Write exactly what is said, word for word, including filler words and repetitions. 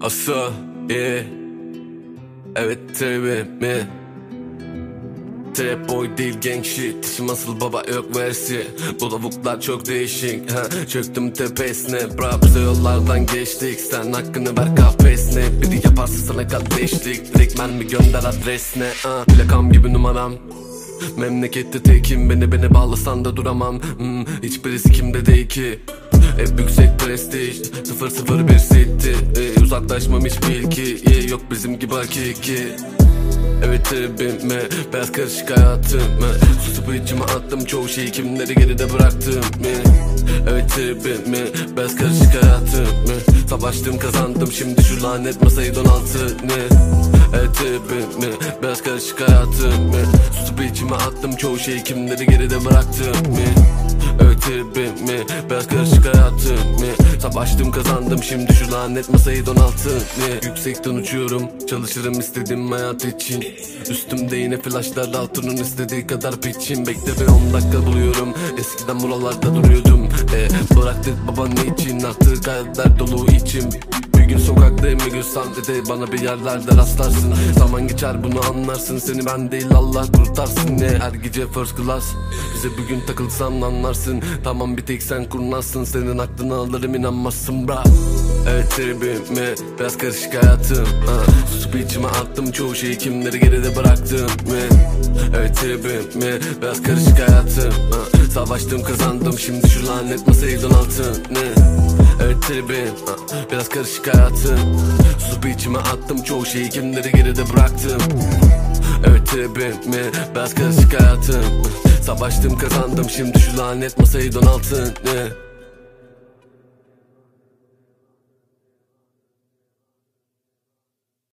Asa, yeah. Evet tabi mi? Trap boy değil gang shit. İşim asıl baba yok versi. Bu lavuklar çok değişik ha. Çöktüm tepesine. Bra bize yollardan geçtik. Sen hakkını ver kafesine. Biri yaparsa sana kardeşlik. Direkt mermi gönder adresine ha. Plakam gibi numaram. Memlekette tekim, beni beni bağlasan da duramam. hmm, Hiçbir kimde değil ki. Hep yüksek prestij, sıfır sıfır bir city. ee, Uzaklaşmam hiç bil ki, yeah, yok bizim gibi hakiki. Evet tribime, beyaz karışık hayatımı susup içime attım çoğu şeyi, kimleri geride bıraktım. Evet tribime, beyaz karışık hayatımı savaştım kazandım, şimdi şu lanet masayı donaltı. Evet tribime, beyaz karışık hayatımı susup içime attım çoğu şeyi, kimleri geride bıraktım. Evet tribime, beyaz karışık hayatımı savaştım kazandım, şimdi şu lanet masayı donaltın. Yüksekten uçuyorum, çalışırım istediğim hayat için. Üstümde yine flashlar, altının istediği kadar pitchim. Bekle ve on dakika buluyorum, eskiden buralarda duruyordum. e, Bıraktık baba niçin, attığı hayaller dolu içim. Bir gün sokaktayım, bir gün sahnede bana bir yerlerde rastlarsın. Zaman geçer bunu anlarsın, seni ben değil Allah kurtarsın. Ne her gece first class, bize bugün takılsam anlarsın. Tamam bir tek sen kurnazsın, senin aklını alırım inanmazsın bra. Evet tribime, biraz karışık hayatım ha. Susup içime attım çoğu şeyi, kimleri geride bıraktım. Evet tribime, biraz karışık hayatım ha. Savaştım kazandım, şimdi şu lanet masayı donaltın. Evet tribim, biraz karışık hayatım susup içime attım çoğu şeyi, kimleri geride bıraktım. Evet tribim, biraz karışık hayatım savaştım kazandım, şimdi şu lanet masayı donaltın.